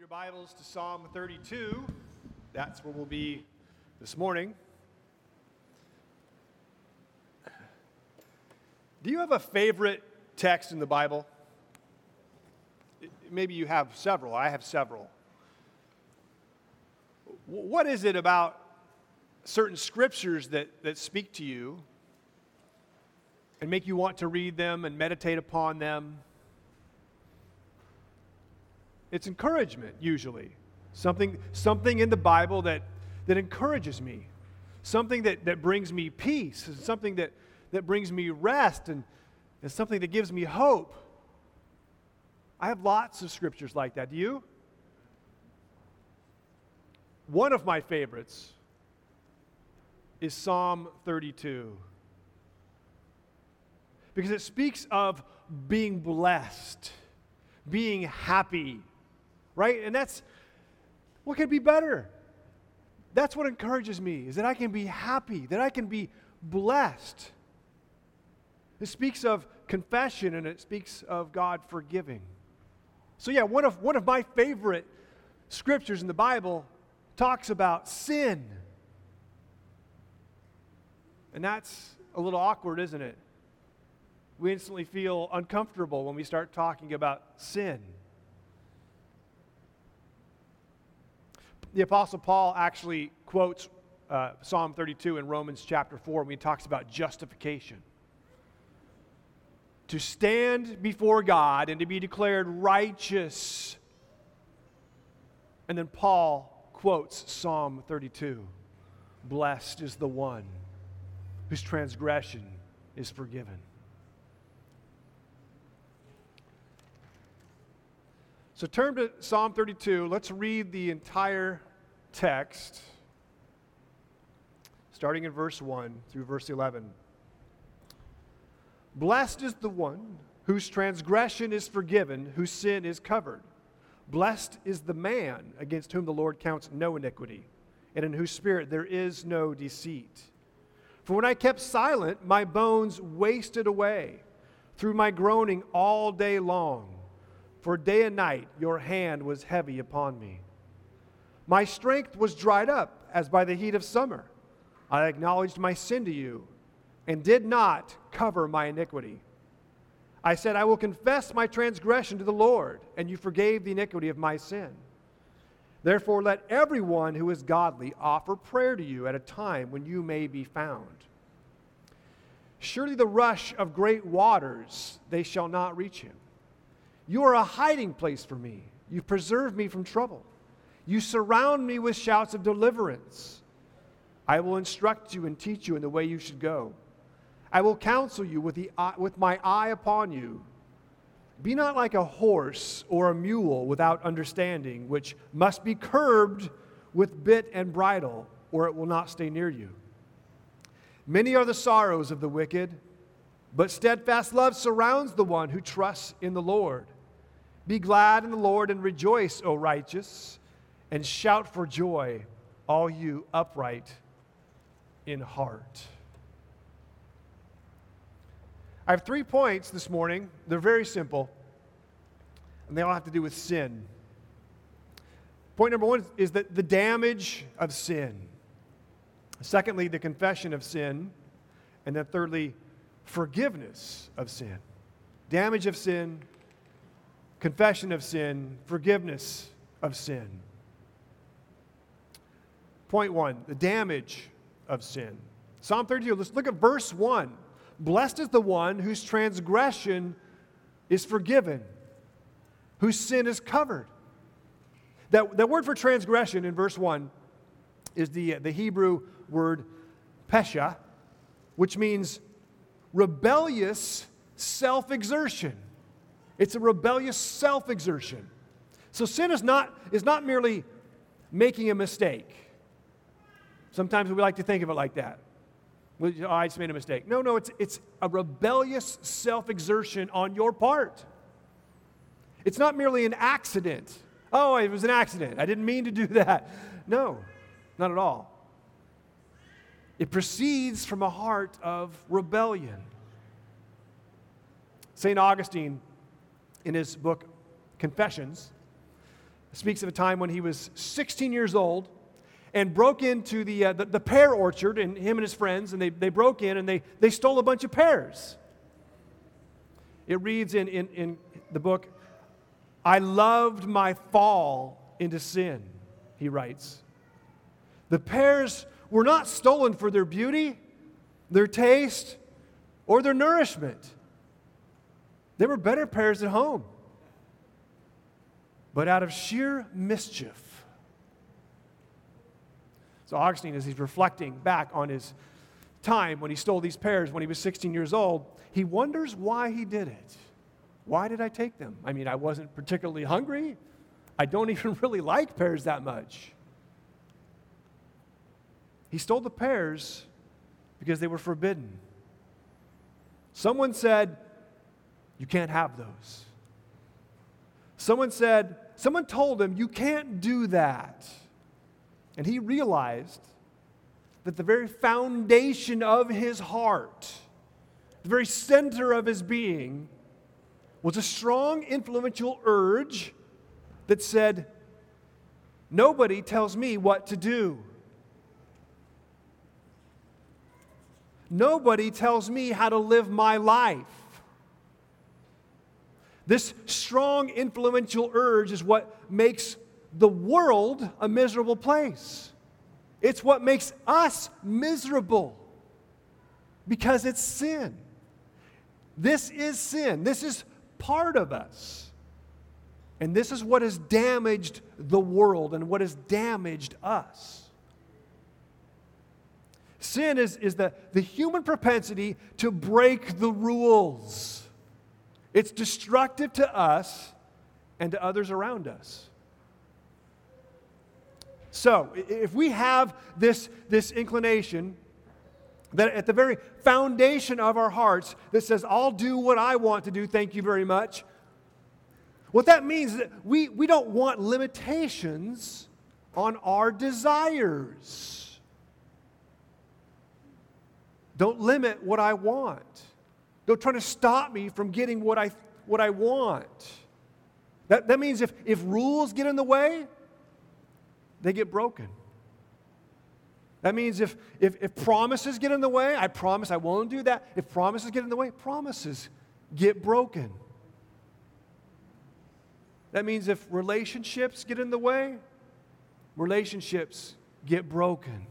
Your Bibles to Psalm 32. That's where we'll be this morning. Do you have a favorite text in the Bible? Maybe you have several. I have several. What is it about certain scriptures that speak to you and make you want to read them and meditate upon them? It's encouragement, usually. Something in the Bible that encourages me. Something that brings me peace. Something that brings me rest and something that gives me hope. I have lots of scriptures like that. Do you? One of my favorites is Psalm 32. Because it speaks of being blessed, being happy. Right? And that's, what could be better? That's what encourages me, is that I can be happy, that I can be blessed. It speaks of confession and it speaks of God forgiving. So yeah, one of my favorite scriptures in the Bible talks about sin. And that's a little awkward, isn't it? We instantly feel uncomfortable when we start talking about sin. The Apostle Paul actually quotes Psalm 32 in Romans chapter 4 when he talks about justification. To stand before God and to be declared righteous. And then Paul quotes Psalm 32. Blessed is the one whose transgression is forgiven. So turn to Psalm 32. Let's read the entire text, starting in verse 1 through verse 11. Blessed is the one whose transgression is forgiven, whose sin is covered. Blessed is the man against whom the Lord counts no iniquity, and in whose spirit there is no deceit. For when I kept silent, my bones wasted away through my groaning all day long. For day and night your hand was heavy upon me. My strength was dried up as by the heat of summer. I acknowledged my sin to you and did not cover my iniquity. I said, I will confess my transgression to the Lord, and you forgave the iniquity of my sin. Therefore let everyone who is godly offer prayer to you at a time when you may be found. Surely the rush of great waters, they shall not reach him. You are a hiding place for me. You preserve me from trouble. You surround me with shouts of deliverance. I will instruct you and teach you in the way you should go. I will counsel you with my eye upon you. Be not like a horse or a mule without understanding, which must be curbed with bit and bridle, or it will not stay near you. Many are the sorrows of the wicked, but steadfast love surrounds the one who trusts in the Lord. Be glad in the Lord and rejoice, O righteous, and shout for joy, all you upright in heart. I have 3 points this morning. They're very simple, and they all have to do with sin. Point number 1 is that the damage of sin. Secondly, the confession of sin. And then thirdly, forgiveness of sin. Damage of sin, confession of sin, forgiveness of sin. Point 1, the damage of sin. Psalm 32, let's look at verse 1. Blessed is the one whose transgression is forgiven, whose sin is covered. That word for transgression in verse 1 is the Hebrew word pesha, which means rebellious self-exertion. It's a rebellious self-exertion. So sin is not merely making a mistake. Sometimes we like to think of it like that. Well, oh, I just made a mistake. No, it's a rebellious self-exertion on your part. It's not merely an accident. Oh, it was an accident. I didn't mean to do that. No, not at all. It proceeds from a heart of rebellion. St. Augustine, in his book Confessions, speaks of a time when he was 16 years old and broke into the pear orchard, and him and his friends, and they broke in and they stole a bunch of pears. It reads in the book, "I loved my fall into sin," he writes. The pears were not stolen for their beauty, their taste, or their nourishment. They were better pears at home. But out of sheer mischief. So Augustine, as he's reflecting back on his time when he stole these pears when he was 16 years old, he wonders why he did it. Why did I take them? I mean, I wasn't particularly hungry. I don't even really like pears that much. He stole the pears because they were forbidden. Someone said, "You can't have those." Someone told him, "You can't do that." And he realized that the very foundation of his heart, the very center of his being, was a strong, influential urge that said, "Nobody tells me what to do. Nobody tells me how to live my life." This strong, influential urge is what makes the world a miserable place. It's what makes us miserable because it's sin. This is sin. This is part of us. And this is what has damaged the world and what has damaged us. Sin is the human propensity to break the rules. It's destructive to us and to others around us. So, if we have this inclination that at the very foundation of our hearts that says, "I'll do what I want to do, thank you very much," what that means is that we don't want limitations on our desires. Don't limit what I want. Don't try to stop me from getting what I want. That means if rules get in the way, they get broken. That means if promises get in the way, I promise I won't do that. If promises get in the way, promises get broken. That means if relationships get in the way, relationships get broken.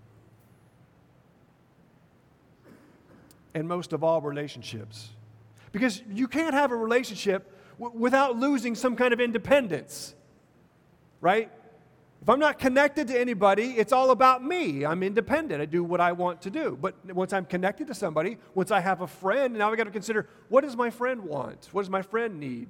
And most of all, relationships. Because you can't have a relationship without losing some kind of independence, right? If I'm not connected to anybody, it's all about me. I'm independent. I do what I want to do. But once I'm connected to somebody, once I have a friend, now I've got to consider, what does my friend want? What does my friend need?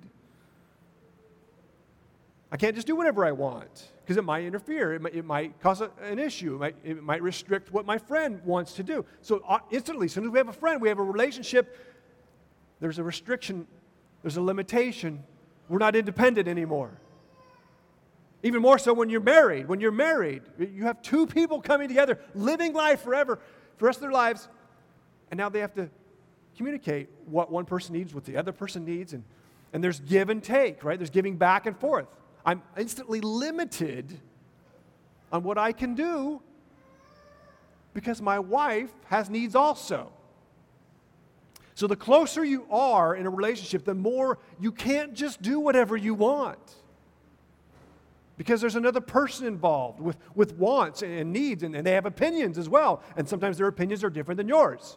I can't just do whatever I want because it might interfere. It might cause an issue. It might restrict what my friend wants to do. So instantly, as soon as we have a friend, we have a relationship, there's a restriction, there's a limitation. We're not independent anymore. Even more so when you're married. When you're married, you have two people coming together, living life forever, for the rest of their lives, and now they have to communicate what one person needs, what the other person needs, and there's give and take, right? There's giving back and forth. I'm instantly limited on what I can do because my wife has needs also. So the closer you are in a relationship, the more you can't just do whatever you want. Because there's another person involved with wants and needs, and they have opinions as well. And sometimes their opinions are different than yours.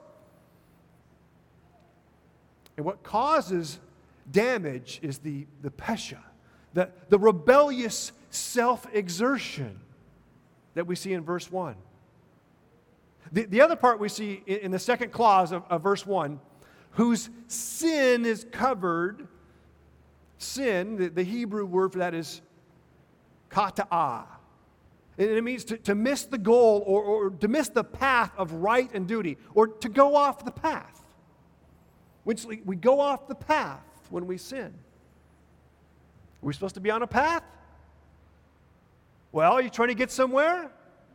And what causes damage is the pesha, the rebellious self-exertion that we see in verse 1. The other part we see in the second clause of verse 1, whose sin is covered. Sin, the Hebrew word for that is kata'ah. And it means to miss the goal or to miss the path of right and duty, or to go off the path. We go off the path when we sin. Are we supposed to be on a path? Well, are you trying to get somewhere?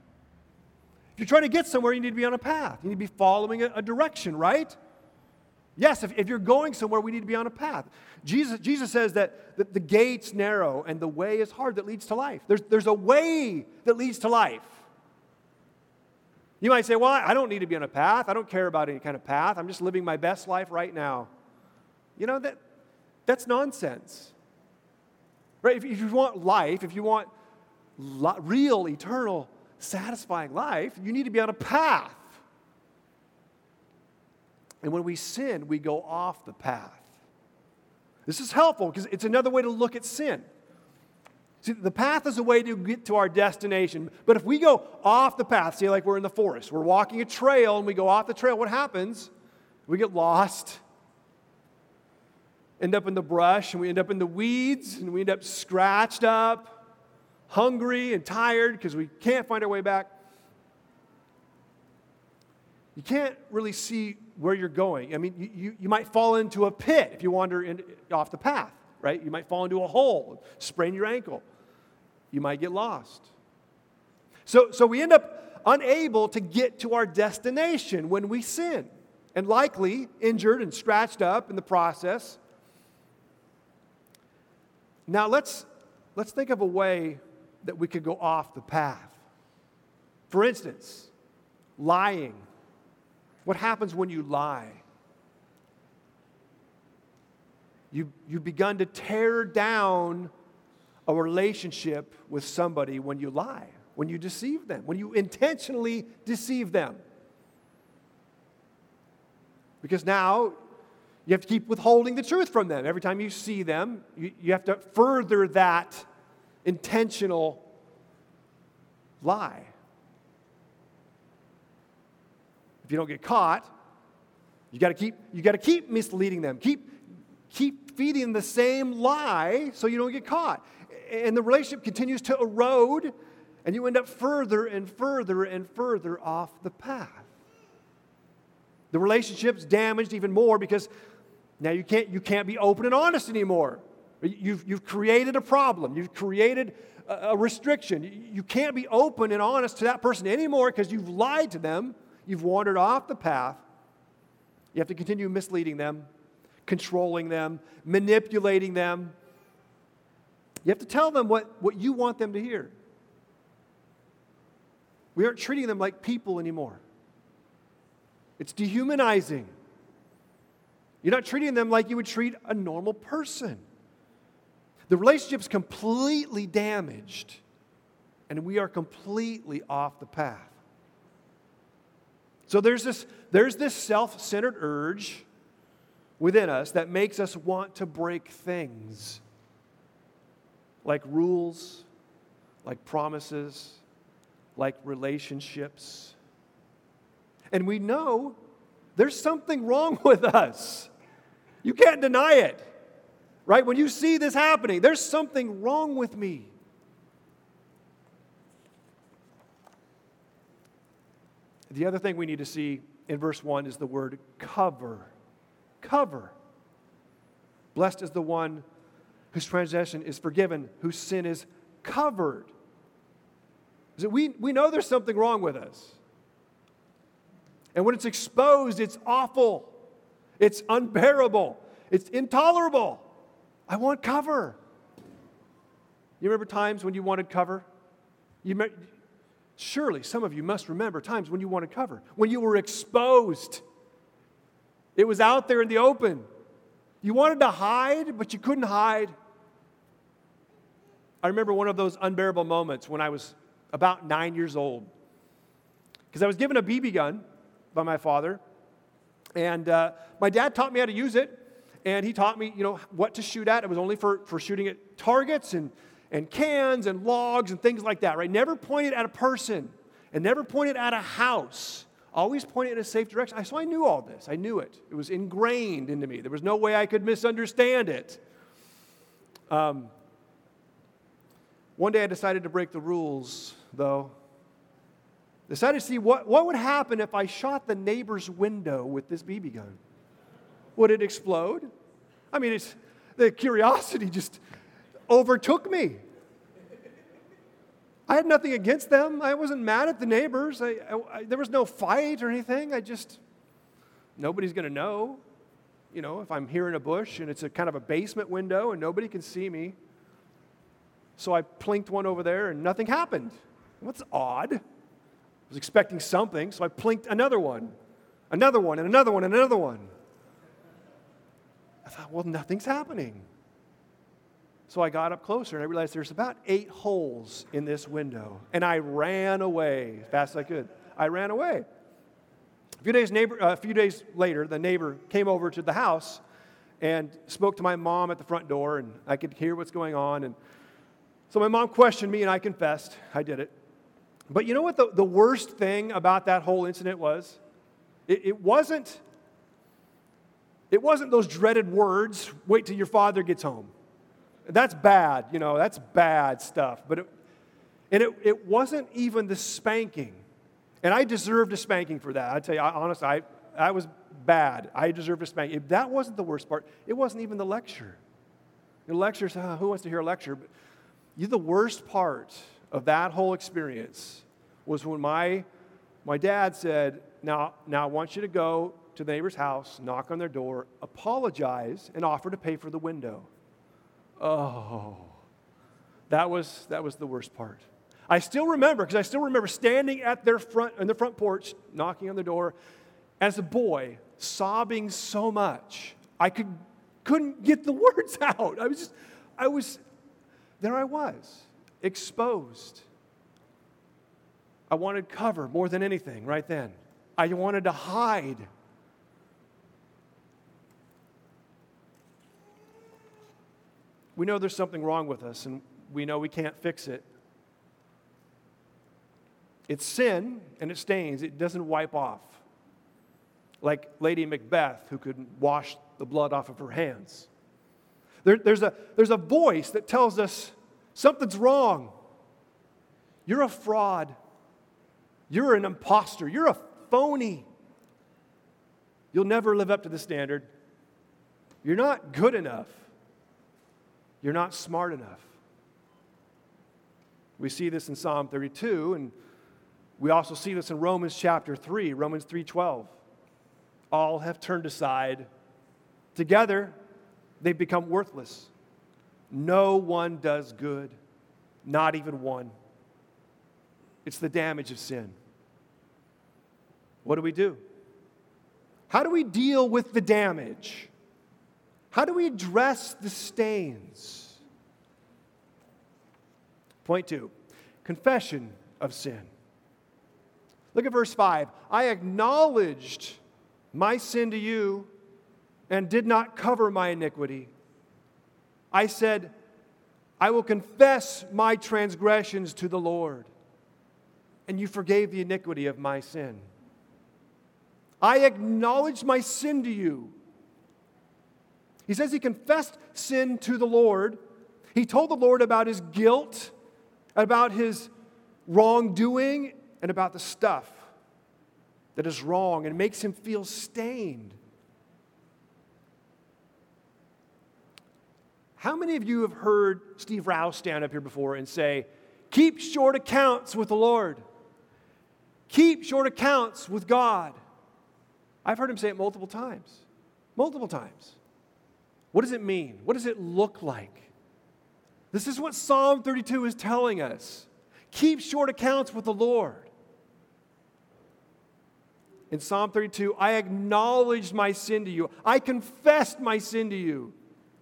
If you're trying to get somewhere, you need to be on a path. You need to be following a direction, right? Yes, if you're going somewhere, we need to be on a path. Jesus says that the gate's narrow and the way is hard that leads to life. There's a way that leads to life. You might say, well, I don't need to be on a path. I don't care about any kind of path. I'm just living my best life right now. You know, that's nonsense. Right? If you want life, if you want real, eternal, satisfying life, you need to be on a path. And when we sin, we go off the path. This is helpful because it's another way to look at sin. See, the path is a way to get to our destination. But if we go off the path, say like we're in the forest, we're walking a trail and we go off the trail, what happens? We get lost, end up in the brush, and we end up in the weeds, and we end up scratched up, hungry and tired because we can't find our way back. You can't really see where you're going. I mean, you might fall into a pit if you wander off the path, right? You might fall into a hole, sprain your ankle. You might get lost. So we end up unable to get to our destination when we sin, and likely injured and scratched up in the process. Now let's think of a way that we could go off the path. For instance, lying. What happens when you lie? You've begun to tear down a relationship with somebody when you lie, when you deceive them, when you intentionally deceive them. Because now you have to keep withholding the truth from them. Every time you see them, you have to further that intentional lie. If you don't get caught, you got to keep misleading them. Keep feeding them the same lie so you don't get caught. And the relationship continues to erode, and you end up further and further and further off the path. The relationship's damaged even more because now you can't be open and honest anymore. You've created a problem. You've created a restriction. You can't be open and honest to that person anymore because you've lied to them. You've wandered off the path. You have to continue misleading them, controlling them, manipulating them. You have to tell them what you want them to hear. We aren't treating them like people anymore. It's dehumanizing. You're not treating them like you would treat a normal person. The relationship's completely damaged, and we are completely off the path. So there's this self-centered urge within us that makes us want to break things like rules, like promises, like relationships. And we know there's something wrong with us. You can't deny it, right? When you see this happening, there's something wrong with me. The other thing we need to see in verse 1 is the word cover. Cover. Blessed is the one whose transgression is forgiven, whose sin is covered. We know there's something wrong with us. And when it's exposed, it's awful. It's unbearable. It's intolerable. I want cover. You remember times when you wanted cover? Surely some of you must remember times when you wanted cover, when you were exposed. It was out there in the open. You wanted to hide, but you couldn't hide. I remember one of those unbearable moments when I was about 9 years old, because I was given a BB gun by my father, and my dad taught me how to use it, and he taught me, what to shoot at. It was only for shooting at targets and cans and logs and things like that, right? Never pointed at a person and never pointed at a house. Always pointed in a safe direction. So I knew all this. I knew it. It was ingrained into me. There was no way I could misunderstand it. One day I decided to break the rules, though. Decided to see what would happen if I shot the neighbor's window with this BB gun. Would it explode? I mean, the curiosity just overtook me. I had nothing against them. I wasn't mad at the neighbors. There was no fight or anything. Nobody's going to know. if I'm here in a bush and it's a kind of a basement window and nobody can see me. So I plinked one over there and nothing happened. What's odd? I was expecting something, so I plinked another one, and another one, and another one. I thought, well, nothing's happening. So I got up closer and I realized there's about 8 holes in this window. And I ran away as fast as I could. I ran away. A few days later, the neighbor came over to the house and spoke to my mom at the front door, and I could hear what's going on. And so my mom questioned me, and I confessed. I did it. But you know what the worst thing about that whole incident was? It wasn't those dreaded words, wait till your father gets home. That's bad, that's bad stuff. But it wasn't even the spanking. And I deserved a spanking for that. I tell you, honestly, I was bad. I deserved a spanking. If that wasn't the worst part, it wasn't even the lecture. The lecture's, who wants to hear a lecture? But the worst part of that whole experience was when my dad said, now I want you to go to the neighbor's house, knock on their door, apologize, and offer to pay for the window. Oh, that was the worst part. I still remember standing at their front porch, knocking on the door, as a boy, sobbing so much I couldn't get the words out. I was exposed. I wanted cover more than anything right then. I wanted to hide. We know there's something wrong with us, and we know we can't fix it. It's sin, and it stains. It doesn't wipe off. Like Lady Macbeth, who couldn't wash the blood off of her hands. There's a voice that tells us something's wrong. You're a fraud. You're an imposter. You're a phony. You'll never live up to the standard. You're not good enough. You're not smart enough. We see this in Psalm 32, and we also see this in Romans chapter 3, Romans 3:12. All have turned aside. Together, they've become worthless. No one does good, not even one. It's the damage of sin. What do? How do we deal with the damage? How do we address the stains? Point 2, confession of sin. Look at verse 5. I acknowledged my sin to you and did not cover my iniquity. I said, I will confess my transgressions to the Lord, and you forgave the iniquity of my sin. I acknowledged my sin to you. He says he confessed sin to the Lord. He told the Lord about his guilt, about his wrongdoing, and about the stuff that is wrong and makes him feel stained. How many of you have heard Steve Rouse stand up here before and say, keep short accounts with the Lord. Keep short accounts with God. I've heard him say it multiple times. Multiple times. What does it mean? What does it look like? This is what Psalm 32 is telling us. Keep short accounts with the Lord. In Psalm 32, I acknowledged my sin to you. I confessed my sin to you.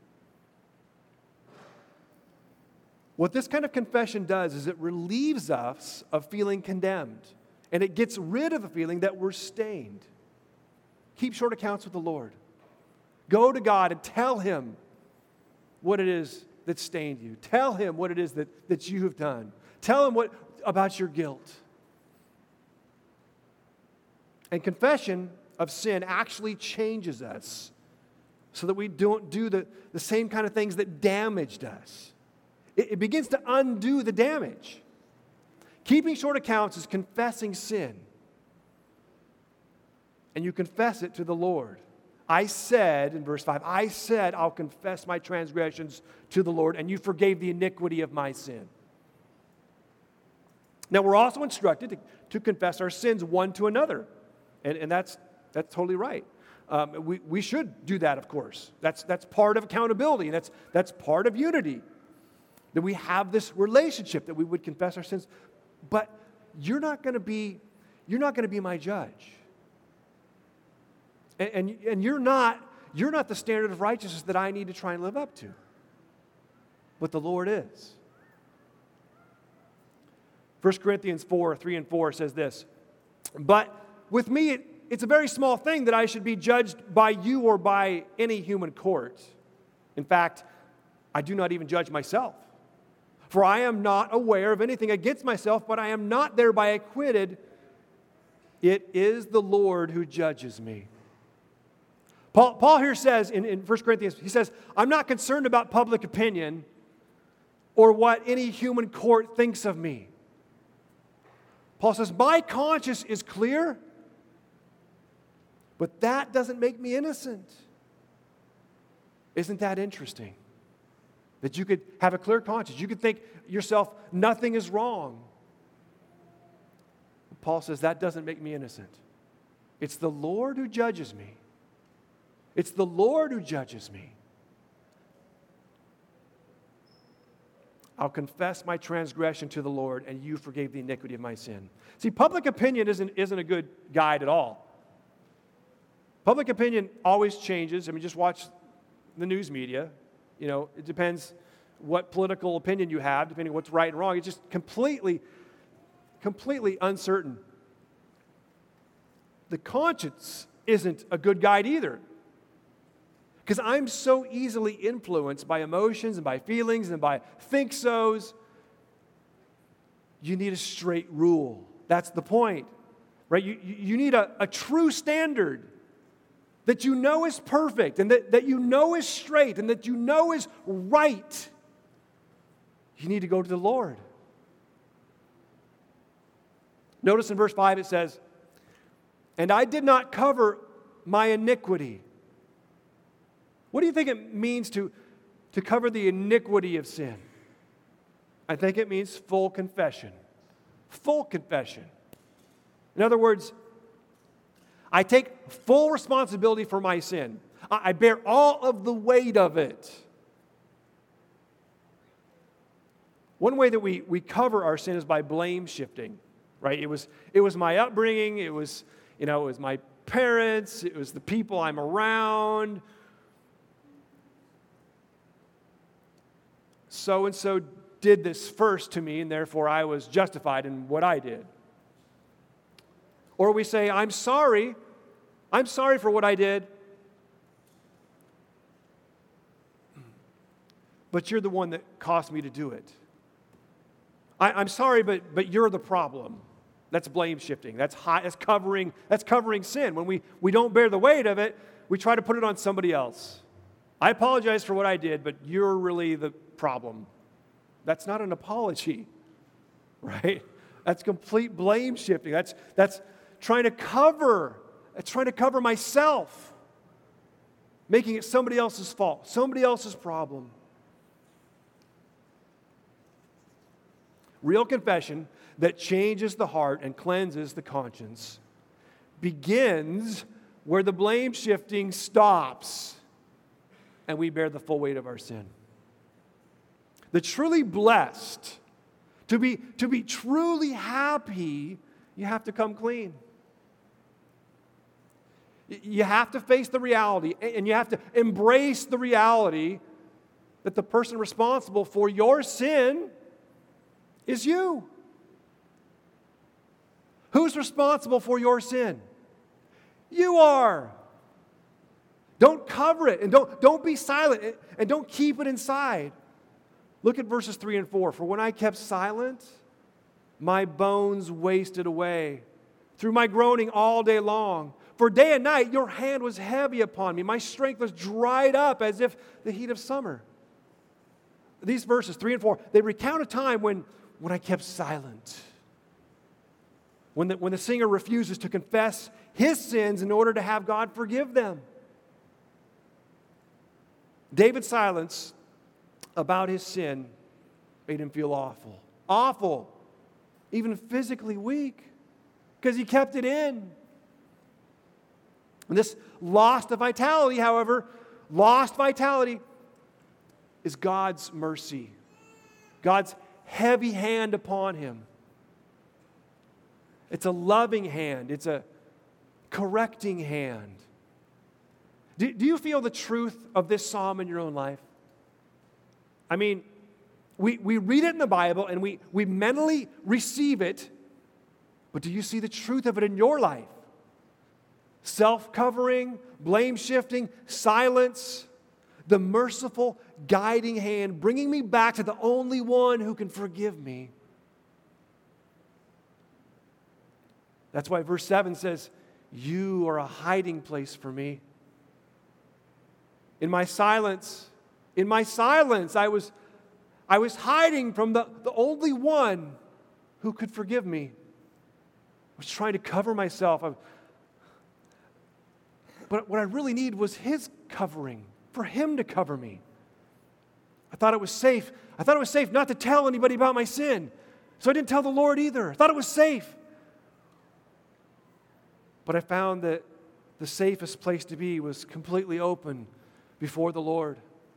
What this kind of confession does is it relieves us of feeling condemned, and it gets rid of the feeling that we're stained. Keep short accounts with the Lord. Go to God and tell Him what it is that stained you. Tell Him what it is that you have done. Tell Him about your guilt. And confession of sin actually changes us so that we don't do the same kind of things that damaged us. It begins to undo the damage. Keeping short accounts is confessing sin. And you confess it to the Lord. I said, in verse 5, I said, I'll confess my transgressions to the Lord, and you forgave the iniquity of my sin. Now, we're also instructed to confess our sins one to another. And that's totally right. We should do that, of course. That's part of accountability, and that's part of unity. That we have this relationship, that we would confess our sins. But you're not going to be my judge. And you're not the standard of righteousness that I need to try and live up to. But the Lord is. 1 Corinthians 4:3-4 says this, "But with me it's a very small thing that I should be judged by you or by any human court. In fact, I do not even judge myself. For I am not aware of anything against myself, but I am not thereby acquitted. It is the Lord who judges me." Paul here says in 1 Corinthians, he says, I'm not concerned about public opinion or what any human court thinks of me. Paul says, my conscience is clear, but that doesn't make me innocent. Isn't that interesting? That you could have a clear conscience. You could think yourself, nothing is wrong. Paul says, that doesn't make me innocent. It's the Lord who judges me. It's the Lord who judges me. I'll confess my transgression to the Lord, and you forgave the iniquity of my sin. See, public opinion isn't a good guide at all. Public opinion always changes. I mean, just watch the news media. You know, it depends what political opinion you have, depending on what's right and wrong. It's just completely uncertain. The conscience isn't a good guide either. Because I'm so easily influenced by emotions and by feelings and by think-sos. You need a straight rule. That's the point, right? You need a true standard that you know is perfect and that you know is straight and that you know is right. You need to go to the Lord. Notice in verse 5 it says, "And I did not cover my iniquity." What do you think it means to cover the iniquity of sin? I think it means full confession. Full confession. In other words, I take full responsibility for my sin. I bear all of the weight of it. One way that we cover our sin is by blame shifting, right? It was my upbringing, it was my parents, it was the people I'm around. So-and-so did this first to me, and therefore I was justified in what I did. Or we say, I'm sorry for what I did, but you're the one that caused me to do it. I'm sorry, but you're the problem. That's blame shifting. That's covering sin. When we don't bear the weight of it, we try to put it on somebody else. I apologize for what I did, but you're really the problem. That's not an apology, right? That's complete blame shifting. That's trying to cover. That's trying to cover myself, making it somebody else's fault, somebody else's problem. Real confession that changes the heart and cleanses the conscience begins where the blame shifting stops and we bear the full weight of our sin. The truly blessed, to be truly happy, you have to come clean. You have to face the reality, and you have to embrace the reality that the person responsible for your sin is you. Who's responsible for your sin? You are. Don't cover it, and don't be silent, and don't keep it inside. Look at verses 3 and 4. For when I kept silent, my bones wasted away through my groaning all day long. For day and night your hand was heavy upon me. My strength was dried up as if the heat of summer. These verses, 3 and 4, they recount a time when I kept silent. When the singer refuses to confess his sins in order to have God forgive them. David's silence about his sin made him feel awful. Awful. Even physically weak. Because he kept it in. And this lost vitality, however, lost vitality is God's mercy, God's heavy hand upon him. It's a loving hand. It's a correcting hand. Do you feel the truth of this psalm in your own life? I mean, we read it in the Bible and we mentally receive it, but do you see the truth of it in your life? Self-covering, blame-shifting, silence, the merciful, guiding hand, bringing me back to the only one who can forgive me. That's why verse 7 says, you are a hiding place for me. In my silence, I was hiding from the only one who could forgive me. I was trying to cover myself. But what I really need was his covering, for him to cover me. I thought it was safe. I thought it was safe not to tell anybody about my sin. So I didn't tell the Lord either. I thought it was safe. But I found that the safest place to be was completely open before the Lord.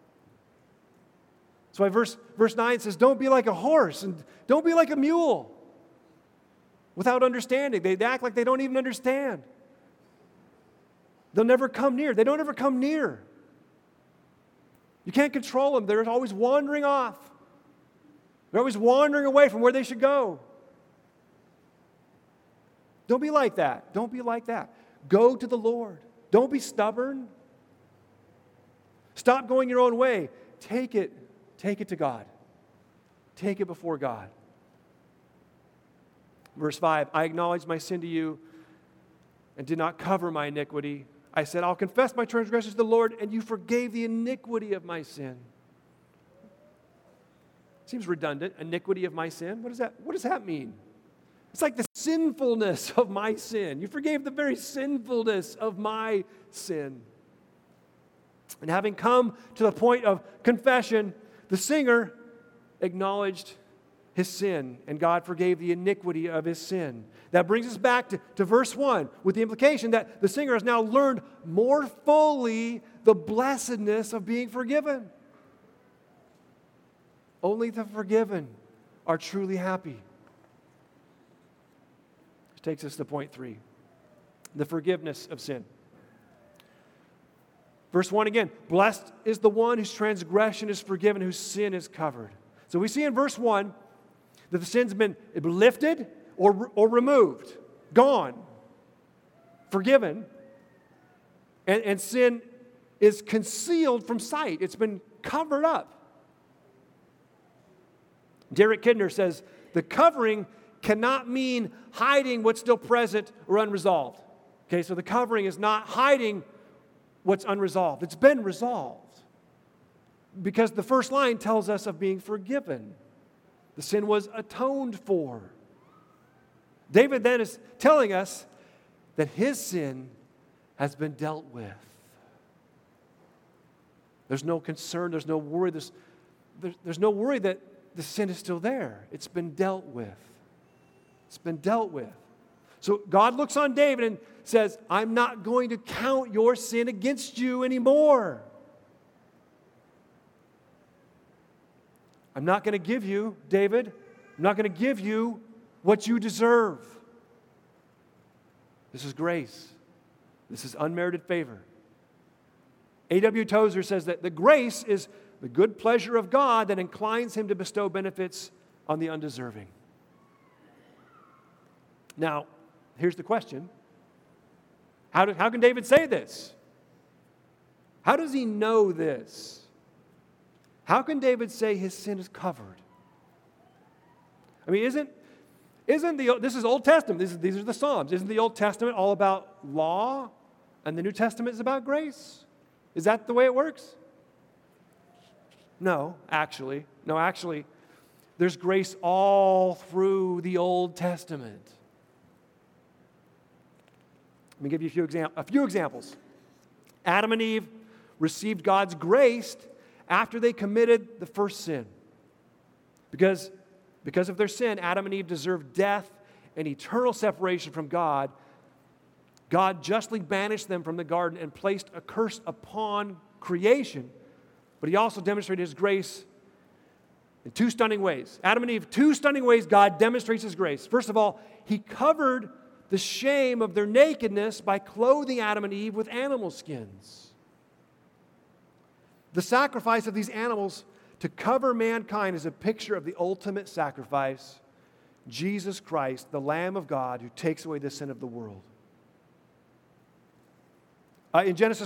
So verse 9 says, don't be like a horse and don't be like a mule without understanding. They act like they don't even understand. They'll never come near. They don't ever come near. You can't control them. They're always wandering off. They're always wandering away from where they should go. Don't be like that. Don't be like that. Go to the Lord. Don't be stubborn. Stop going your own way. Take it to God. Take it before God. Verse 5, I acknowledged my sin to you and did not cover my iniquity. I said, I'll confess my transgressions to the Lord, and you forgave the iniquity of my sin. Seems redundant, iniquity of my sin. What does that mean? It's like the sinfulness of my sin. You forgave the very sinfulness of my sin. And having come to the point of confession, the singer acknowledged his sin, and God forgave the iniquity of his sin. That brings us back to verse 1 with the implication that the singer has now learned more fully the blessedness of being forgiven. Only the forgiven are truly happy. Which takes us to point 3, the forgiveness of sin. Verse 1 again, blessed is the one whose transgression is forgiven, whose sin is covered. So we see in verse 1 that the sin's been lifted or removed, gone, forgiven, and sin is concealed from sight. It's been covered up. Derek Kidner says, the covering cannot mean hiding what's still present or unresolved. Okay, so the covering is not hiding what's unresolved. It's been resolved. Because the first line tells us of being forgiven. The sin was atoned for. David then is telling us that his sin has been dealt with. There's no concern, there's no worry, there's no worry that the sin is still there. It's been dealt with. It's been dealt with. So God looks on David and says, I'm not going to count your sin against you anymore. I'm not going to give you, David, I'm not going to give you what you deserve. This is grace. This is unmerited favor. A.W. Tozer says that the grace is the good pleasure of God that inclines him to bestow benefits on the undeserving. Now, here's the question. How can David say this? How does he know this? How can David say his sin is covered? I mean, this is Old Testament. These are the Psalms. Isn't the Old Testament all about law and the New Testament is about grace? Is that the way it works? No, actually, there's grace all through the Old Testament. Let me give you a few examples. Adam and Eve received God's grace after they committed the first sin. Because of their sin, Adam and Eve deserved death and eternal separation from God. God justly banished them from the garden and placed a curse upon creation, but he also demonstrated his grace in two stunning ways. Adam and Eve, two stunning ways God demonstrates his grace. First of all, he covered the shame of their nakedness by clothing Adam and Eve with animal skins. The sacrifice of these animals to cover mankind is a picture of the ultimate sacrifice, Jesus Christ, the Lamb of God who takes away the sin of the world. In Genesis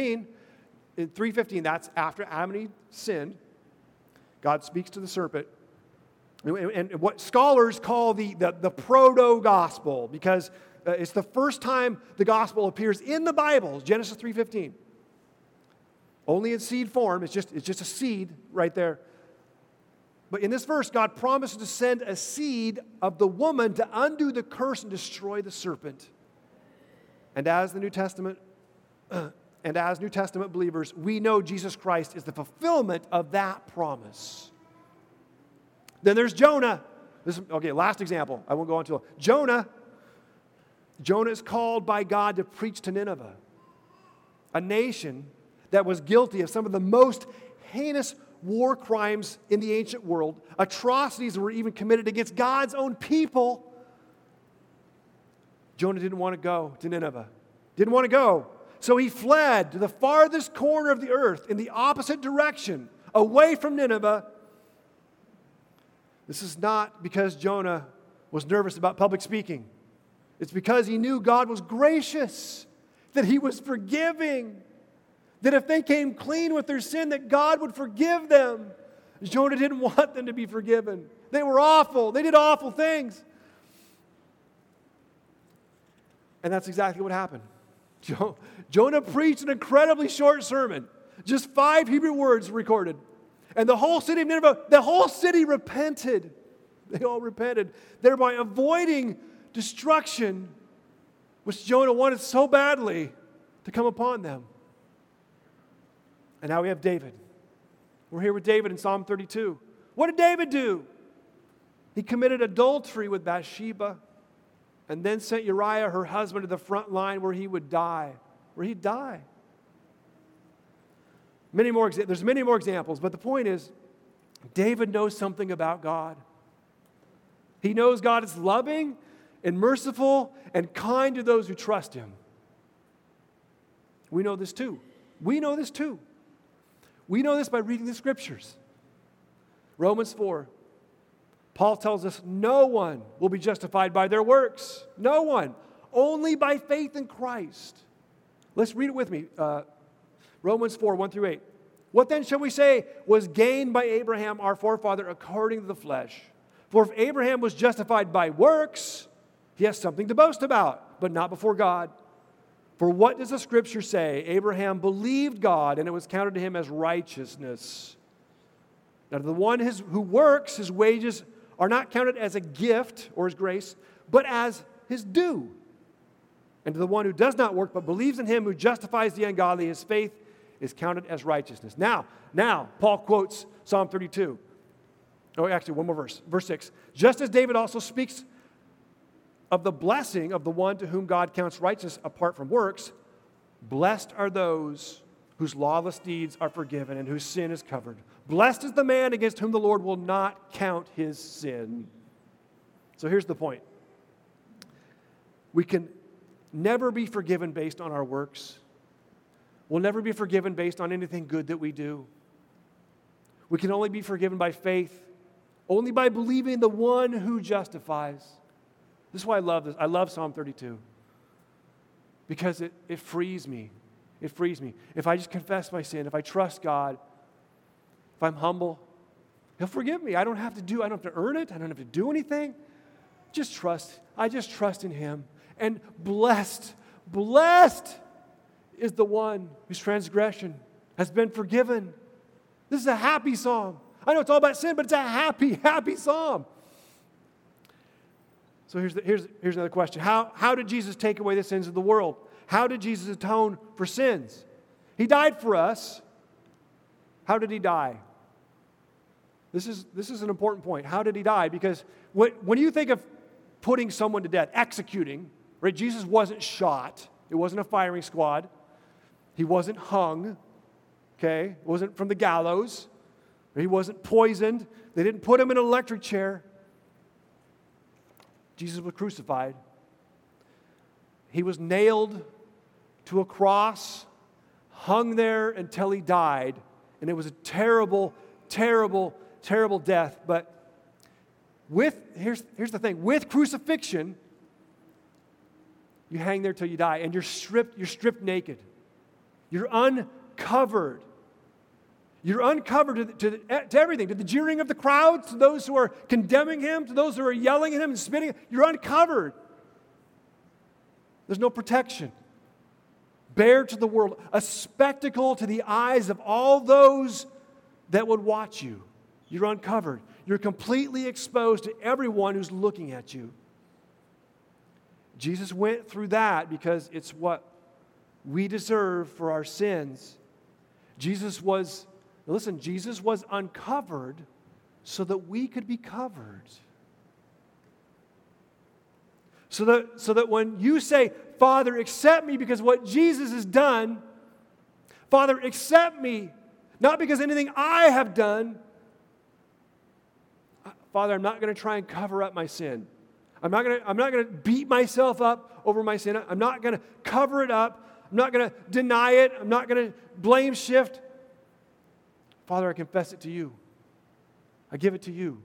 3:15, that's after Adam and Eve sinned, God speaks to the serpent. And what scholars call the proto-gospel, because it's the first time the gospel appears in the Bible, Genesis 3:15. Only in seed form, it's just a seed right there. But in this verse, God promises to send a seed of the woman to undo the curse and destroy the serpent. And as New Testament believers, we know Jesus Christ is the fulfillment of that promise. Then there's Jonah. Last example. I won't go on too long. Jonah is called by God to preach to Nineveh, a nation that was guilty of some of the most heinous war crimes in the ancient world. Atrocities were even committed against God's own people. Jonah didn't want to go to Nineveh. Didn't want to go. So he fled to the farthest corner of the earth in the opposite direction, away from Nineveh. This is not because Jonah was nervous about public speaking. It's because he knew God was gracious, that he was forgiving, that if they came clean with their sin, that God would forgive them. Jonah didn't want them to be forgiven. They were awful. They did awful things. And that's exactly what happened. Jonah preached an incredibly short sermon. Just 5 Hebrew words recorded. And the whole city of Nineveh, the whole city repented. They all repented, thereby avoiding destruction, which Jonah wanted so badly to come upon them. And now we have David. We're here with David in Psalm 32. What did David do? He committed adultery with Bathsheba and then sent Uriah, her husband, to the front line where he would die. Where he'd die. There's many more examples, but the point is, David knows something about God. He knows God is loving and merciful and kind to those who trust him. We know this too. We know this by reading the scriptures. Romans 4. Paul tells us no one will be justified by their works. No one. Only by faith in Christ. Let's read it with me. Romans 4, 1 through 8. What then shall we say was gained by Abraham, our forefather, according to the flesh? For if Abraham was justified by works, he has something to boast about, but not before God. For what does the scripture say? Abraham believed God, and it was counted to him as righteousness. Now, to the one who works, his wages are not counted as a gift or as grace, but as his due. And to the one who does not work, but believes in him who justifies the ungodly, his faith is counted as righteousness. Now, Paul quotes Psalm 32. Oh, actually, one more verse. Verse 6. Just as David also speaks of the blessing of the one to whom God counts righteous apart from works, blessed are those whose lawless deeds are forgiven and whose sin is covered. Blessed is the man against whom the Lord will not count his sin. So here's the point. We can never be forgiven based on our works. We'll never be forgiven based on anything good that we do. We can only be forgiven by faith, only by believing the one who justifies. This is why I love this. I love Psalm 32. Because it frees me. It frees me. If I just confess my sin, if I trust God, if I'm humble, He'll forgive me. I don't have to earn it. I don't have to do anything. Just trust. I just trust in Him. And blessed is the one whose transgression has been forgiven. This is a happy psalm. I know it's all about sin, but it's a happy psalm. So here's another question. How did Jesus take away the sins of the world? How did Jesus atone for sins? He died for us. How did He die? This is an important point. How did He die? Because when you think of putting someone to death, executing, Right? Jesus wasn't shot. It wasn't a firing squad. He wasn't hung. Okay? It wasn't from the gallows. He wasn't poisoned. They didn't put him in an electric chair. Jesus was crucified. He was nailed to a cross, hung there until he died. And it was a terrible, terrible, terrible death. But here's the thing. With crucifixion, you hang there till you die, and you're stripped naked. You're uncovered. You're uncovered to everything, to the jeering of the crowds, to those who are condemning him, to those who are yelling at him and spitting. You're uncovered. There's no protection. Bare to the world, a spectacle to the eyes of all those that would watch you. You're uncovered. You're completely exposed to everyone who's looking at you. Jesus went through that because it's what we deserve for our sins. Jesus was uncovered so that we could be covered. So that when you say, Father, accept me because what Jesus has done, Father, accept me, not because anything I have done. Father, I'm not going to try and cover up my sin. I'm not going to beat myself up over my sin. I'm not going to cover it up. I'm not going to deny it. I'm not going to blame shift. Father, I confess it to you. I give it to you.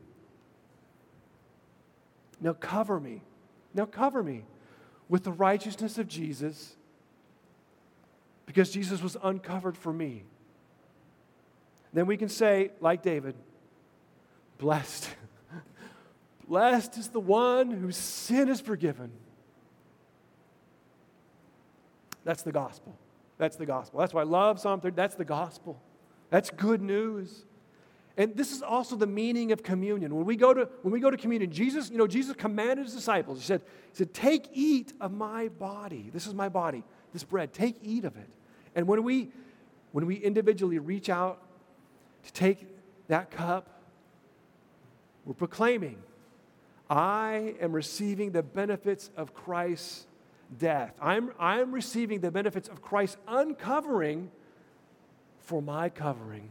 Now cover me. Now cover me with the righteousness of Jesus, because Jesus was uncovered for me. Then we can say, like David, blessed. Blessed is the one whose sin is forgiven. That's the gospel. That's the gospel. That's why I love Psalm 30. That's the gospel. That's good news. And this is also the meaning of communion. When we go to communion, Jesus commanded his disciples. He said, take, eat of my body. This is my body, this bread. Take, eat of it. And when we individually reach out to take that cup, we're proclaiming, I am receiving the benefits of Christ's death. I'm receiving the benefits of Christ's uncovering for my covering.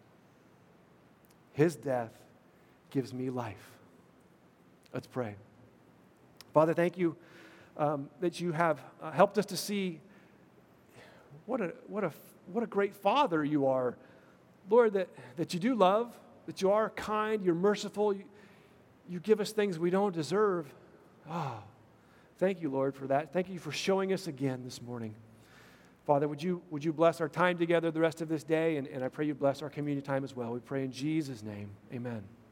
His death gives me life. Let's pray. Father, thank you that you have helped us to see what a great Father you are. Lord, that you do love, that you are kind, you're merciful, you give us things we don't deserve. Oh, thank you, Lord, for that. Thank you for showing us again this morning. Father, would you bless our time together the rest of this day, and I pray you bless our communion time as well. We pray in Jesus' name. Amen.